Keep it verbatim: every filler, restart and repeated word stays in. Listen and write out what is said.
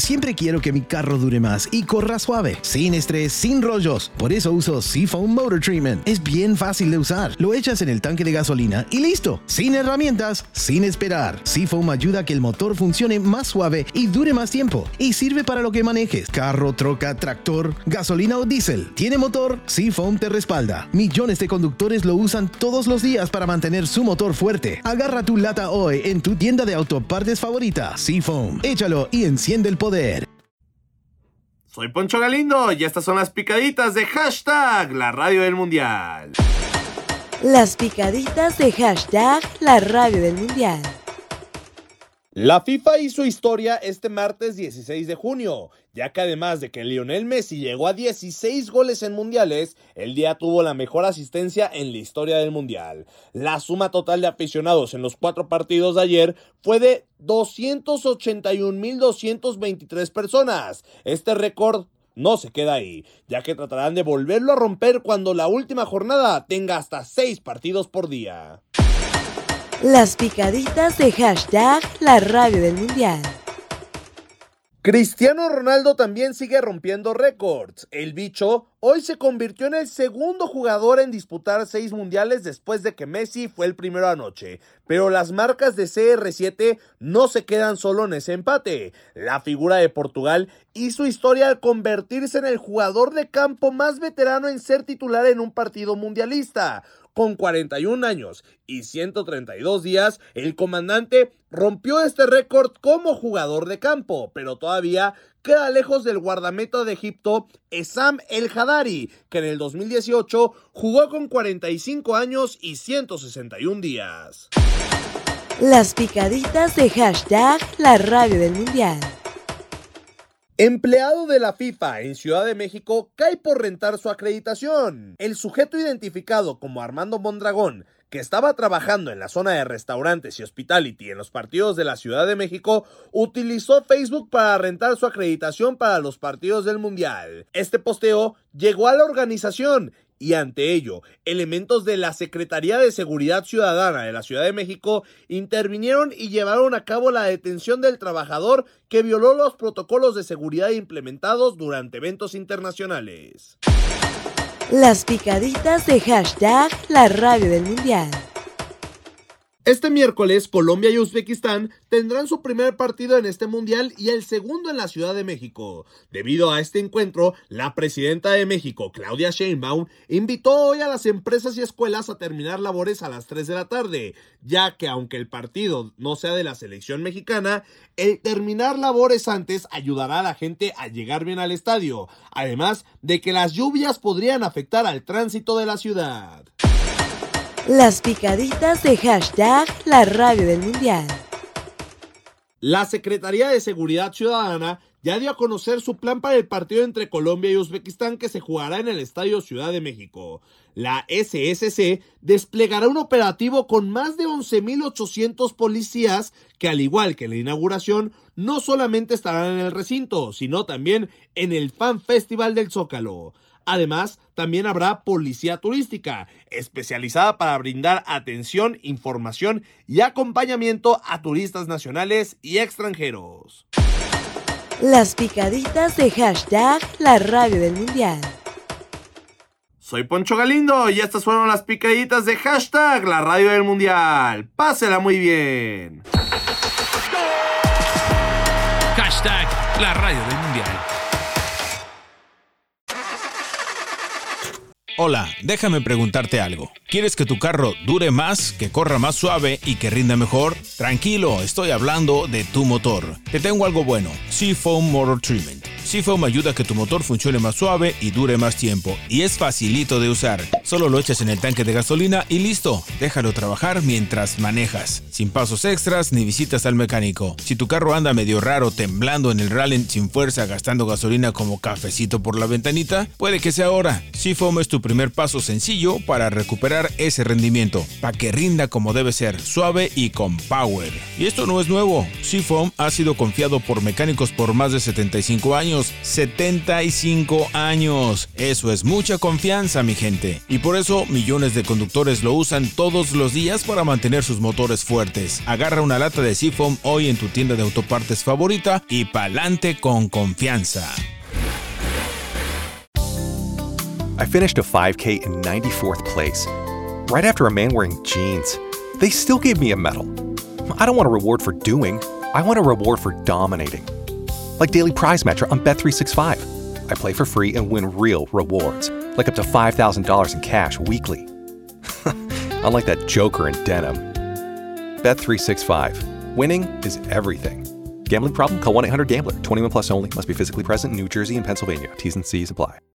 Siempre quiero que mi carro dure más y corra suave, sin estrés, sin rollos. Por eso uso Seafoam Motor Treatment. Es bien fácil de usar. Lo echas en el tanque de gasolina y listo. Sin herramientas, sin esperar. Seafoam ayuda a que el motor funcione más suave y dure más tiempo. Y sirve para lo que manejes. Carro, troca, tractor, gasolina o diésel. ¿Tiene motor? Seafoam te respalda. Millones de conductores lo usan todos los días para mantener su motor fuerte. Agarra tu lata hoy en tu tienda de autopartes favorita. Seafoam. Échalo y enciende el poder. Soy Poncho Galindo y estas son las picaditas de hashtag La Radio del Mundial. Las picaditas de hashtag La Radio del Mundial. La FIFA hizo historia este martes dieciséis de junio, ya que además de que Lionel Messi llegó a dieciséis goles en mundiales, el día tuvo la mejor asistencia en la historia del mundial. La suma total de aficionados en los cuatro partidos de ayer fue de doscientos ochenta y un mil doscientos veintitrés personas. Este récord no se queda ahí, ya que tratarán de volverlo a romper cuando la última jornada tenga hasta seis partidos por día. Las picaditas de hashtag La Radio del Mundial. Cristiano Ronaldo también sigue rompiendo récords. El bicho hoy se convirtió en el segundo jugador en disputar seis mundiales después de que Messi fue el primero anoche. Pero las marcas de C R siete no se quedan solo en ese empate. La figura de Portugal hizo historia al convertirse en el jugador de campo más veterano en ser titular en un partido mundialista. Con cuarenta y un años y ciento treinta y dos días, el comandante rompió este récord como jugador de campo, pero todavía queda lejos del guardameta de Egipto, Essam El Hadari, que en el dos mil dieciocho jugó con cuarenta y cinco años y ciento sesenta y un días. Las picaditas de hashtag La Radio del Mundial. Empleado de la FIFA en Ciudad de México cae por rentar su acreditación. El sujeto identificado como Armando Mondragón, que estaba trabajando en la zona de restaurantes y hospitality en los partidos de la Ciudad de México, utilizó Facebook para rentar su acreditación para los partidos del Mundial. Este posteo llegó a la organización y ante ello, elementos de la Secretaría de Seguridad Ciudadana de la Ciudad de México intervinieron y llevaron a cabo la detención del trabajador que violó los protocolos de seguridad implementados durante eventos internacionales. Las picaditas de hashtag La Radio del Mundial. Este miércoles, Colombia y Uzbekistán tendrán su primer partido en este mundial y el segundo en la Ciudad de México. Debido a este encuentro, la presidenta de México, Claudia Sheinbaum, invitó hoy a las empresas y escuelas a terminar labores a las tres de la tarde, ya que aunque el partido no sea de la selección mexicana, el terminar labores antes ayudará a la gente a llegar bien al estadio, además de que las lluvias podrían afectar al tránsito de la ciudad. Las picaditas de hashtag La Radio del Mundial. La Secretaría de Seguridad Ciudadana ya dio a conocer su plan para el partido entre Colombia y Uzbekistán que se jugará en el Estadio Ciudad de México. La S S C desplegará un operativo con más de once mil ochocientos policías que, al igual que en la inauguración, no solamente estarán en el recinto, sino también en el Fan Festival del Zócalo. Además, también habrá policía turística, especializada para brindar atención, información y acompañamiento a turistas nacionales y extranjeros. Las picaditas de hashtag La Radio del Mundial. Soy Poncho Galindo y estas fueron las picaditas de hashtag La Radio del Mundial. Pásela muy bien. Hashtag La Radio del Mundial. Hola, déjame preguntarte algo. ¿Quieres que tu carro dure más, que corra más suave y que rinda mejor? Tranquilo, estoy hablando de tu motor. Te tengo algo bueno, Seafoam Motor Treatment. Seafoam ayuda a que tu motor funcione más suave y dure más tiempo. Y es facilito de usar. Solo lo echas en el tanque de gasolina y listo. Déjalo trabajar mientras manejas. Sin pasos extras ni visitas al mecánico. Si tu carro anda medio raro, temblando en el rally sin fuerza, gastando gasolina como cafecito por la ventanita, puede que sea ahora. Seafoam es tu primer paso sencillo para recuperar ese rendimiento, para que rinda como debe ser, suave y con power. Y esto no es nuevo. Seafoam ha sido confiado por mecánicos por más de setenta y cinco años unos setenta y cinco años. Eso es mucha confianza, mi gente. Y por eso millones de conductores lo usan todos los días para mantener sus motores fuertes. Agarra una lata de Seafoam hoy en tu tienda de autopartes favorita y pa'lante con confianza. I finished a five K in ninety-fourth place, right after a man wearing jeans. They still gave me a medal. I don't want a reward for doing. I want a reward for dominating. Like Daily Prize Matcher on Bet three sixty-five. I play for free and win real rewards, like up to five thousand dollars in cash weekly. Unlike that joker in denim. Bet three sixty-five. Winning is everything. Gambling problem? Call one eight hundred gambler. twenty-one plus only. Must be physically present in New Jersey and Pennsylvania. T's and C's apply.